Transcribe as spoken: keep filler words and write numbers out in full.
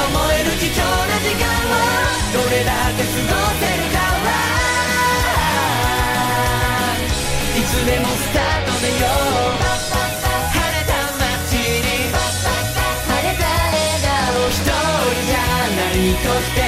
える貴重な時間をどれだけ過ごせるかはいつでもスタートだよ。晴れた街に晴れた笑顔一人じゃないとして